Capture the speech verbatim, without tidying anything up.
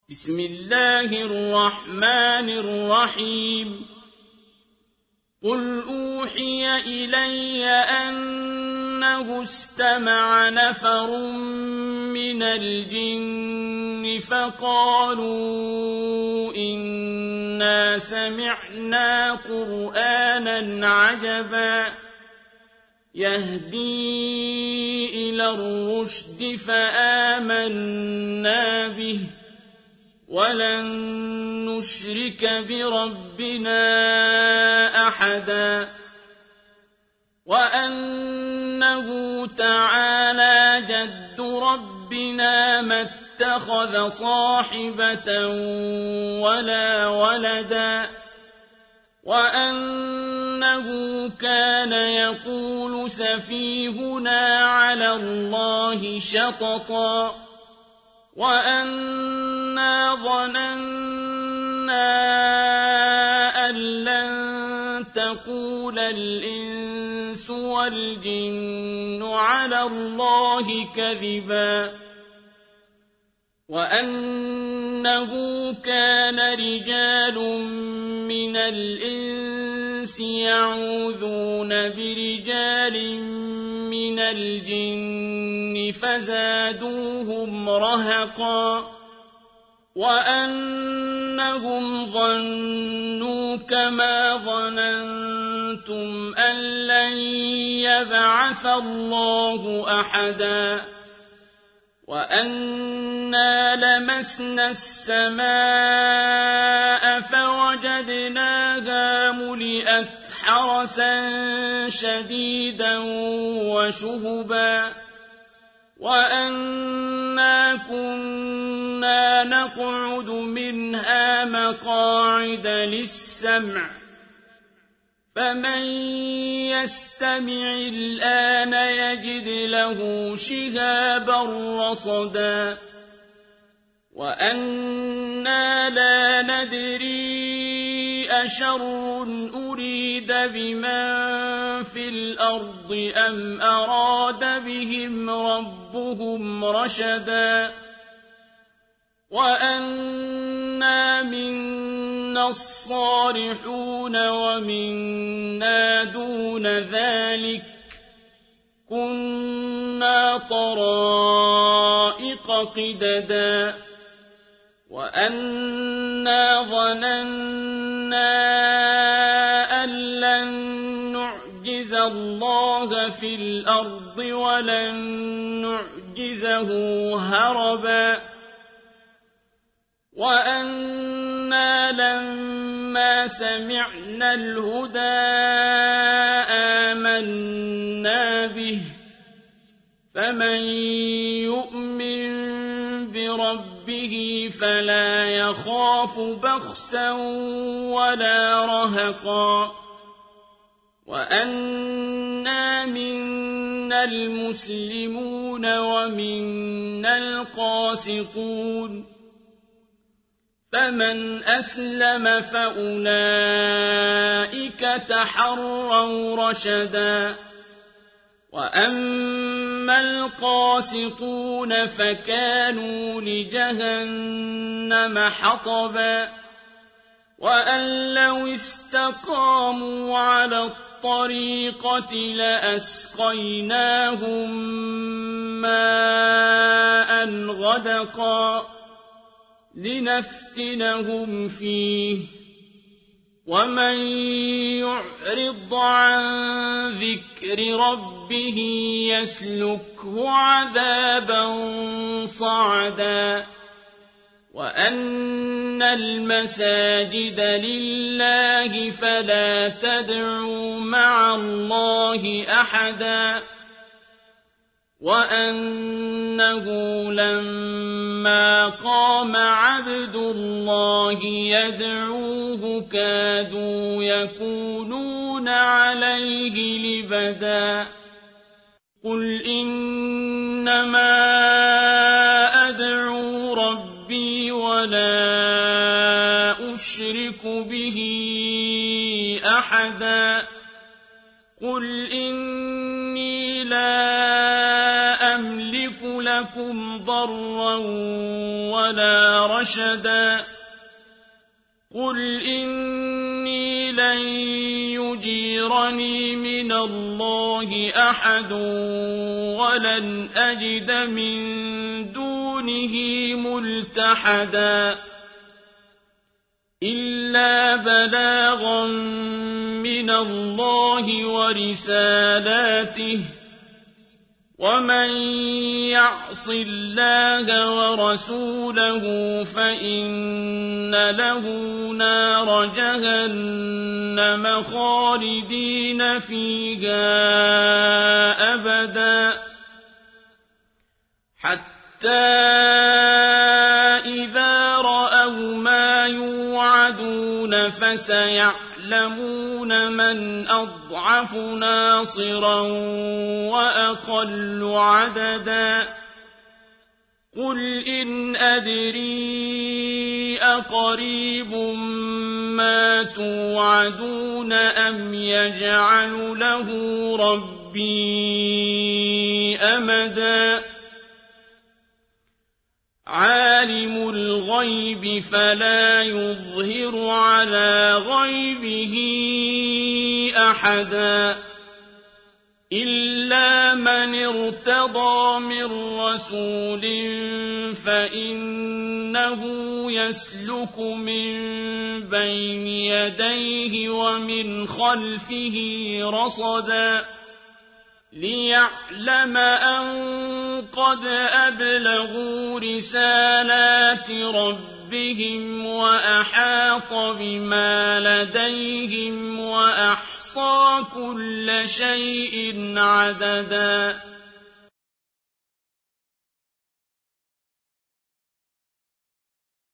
بسم الله الرحمن الرحيم قل أوحي إلي أنه استمع نفر من الجن فقالوا إنا سمعنا قرآنا عجبا يهدي إلى الرشد فآمنا به ولن نشرك بربنا أحدا وأنه تعالى جد ربنا ما اتخذ صاحبة ولا ولدا وأنه كان يقول سفيهنا على الله شططا وأنا ظننا أن لن تقول الإنس والجن على الله كذبا وأنه كان رجال من الإنس يعوذون برجال من الجن فزادوهم رهقا وأنهم ظنوا كما ظننتم أن لن يبعث الله أحدا وأنا لمسنا السماء فوجدناها ملئت حرسا شديدا وشهبا وأنا كنا نقعد منها مقاعد للسمع فمن يستمع الآن يجد له شهابا رصدا وأنا لا ندري أشر أريد بمن في الأرض أم أراد بهم ربهم رشدا وأنا منا الصالحون ومنا دون ذلك كنا طرائق قددا وأنا ظننا أن لن نعجز الله في الأرض ولن نعجزه هربا وأنا لما سمعنا الهدى آمنا به فمن يؤمن بربه فلا يخاف بخسا ولا رهقا وأنا منا المسلمون ومنا القاسطون فمن أسلم فأولئك تحروا رشدا وأما القاسطون فكانوا لجهنم حطبا وأن لو استقاموا على الطريقة لأسقيناهم ماء غدقا لنفتنهم فيه ومن يعرض عن ذكر ربه يسلكه عذابا صعدا وأن المساجد لله فلا تدعوا مع الله أحدا وأنه لما قام عبد الله يدعوه كادوا يكونون عليه لبدا قل إنما أدعو ربي ولا أشرك به أحدا قل إني لا أملك لكم ضرا ولا رشدا قل إني لن يجيرني من الله أحد ولن أجد من دونه ملتحدا إلا بلاغا من الله ورسالاته ومن يعص الله ورسوله فإن له نار جهنم خالدين فيها أبدا حتى إذا رأوا ما يوعدون فسيعلمون من أضعف ناصرا وأقل عددا قل إن أدري أقريب ما توعدون أم يجعل له ربي أمدا عالم الغيب فلا يظهر على غيبه أحدا إلا من ارتضى من رسول فإنه يسلك من بين يديه ومن خلفه رصدا ليعلم أن قد أبلغوا رسالات ربهم وأحاط بما لديهم وأحصى كل شيء عددا